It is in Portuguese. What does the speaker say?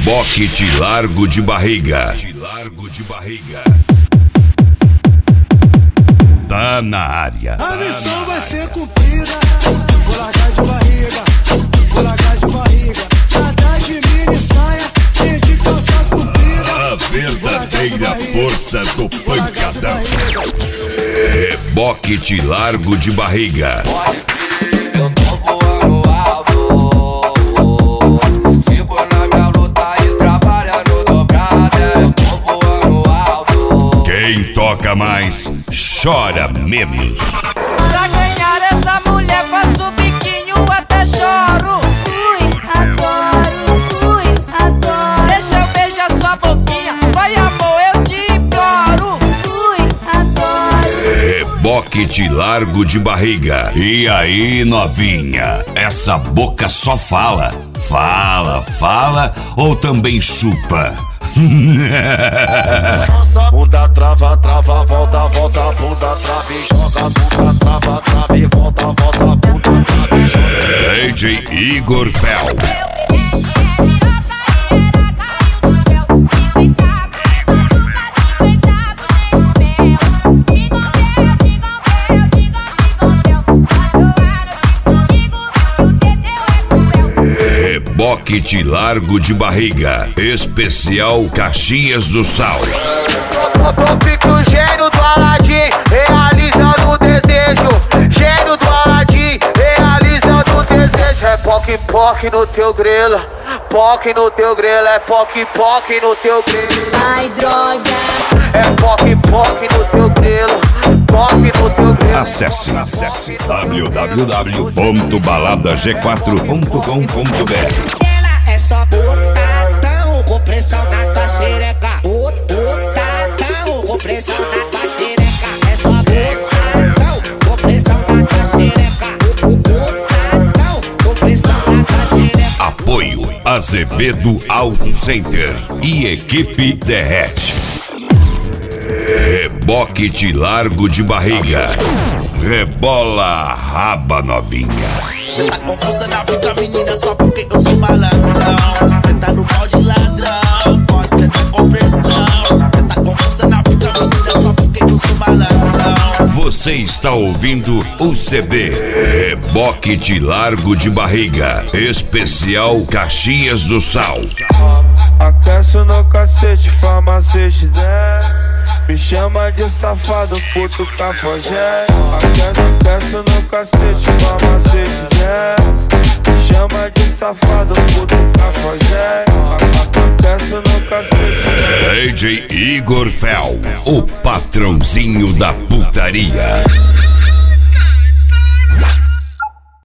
Reboque de largo de barriga. Tá na área. A missão vai ser cumprida. Vou largar de barriga. Vou largar de barriga. Nada de mini saia, nem de calça comprida. A verdadeira força do pancadão. Reboque de largo de barriga. Eu tô voando alto. Sigo na minha luta e trabalhando dobrada. Eu tô voando alto. Quem toca mais, chora menos. Pra ganhar essa mulher faço biquinho até choro. Adoro. Deixa eu beijar sua boquinha, vai amor, eu te imploro. Adoro. Reboque de largo de barriga. E aí, novinha? Essa boca só fala. Fala ou também chupa? Bunda trava, volta, bunda trava e joga, bunda trava e volta, bunda trava e joga. DJ Igor Fel. Reboque de largo de barriga. Especial Caxias do Sal. Fica o gênio do Aladim, realizando o desejo. Gênio do Aladim, realizando o desejo. É poc no teu grelo, poc no teu grelo. É poc no teu grelo. Ai, droga. É poc no teu grelo, poc no teu grelo. Acesse www.baladag4.com.br. É só botadão com pressão na tua xereca. Botadão com pressão na tua xereca. É só botadão com pressão na tua xereca. Botadão com pressão na tua xereca. Apoio Azevedo Auto Center e equipe Derrete. Reboque de largo de barriga. Rebola a raba, novinha. Cê tá confusa na boca, menina, só porque eu sou malandrão. Cê tá no pau de ladrão, pode ser até compressão. Cê tá confusa na boca, menina, só porque eu sou malandrão. Você está ouvindo o CD Reboque de largo de barriga. Especial Caxias do Sal. Aqueço no cacete, farmacete desce. Me chama de safado, puto cafajeste. Aqueço no cacete, farmacete desce. Me chama de safado, puto cafajeste. Aqueço no cacete. DJ Igor Fel, o patrãozinho da putaria.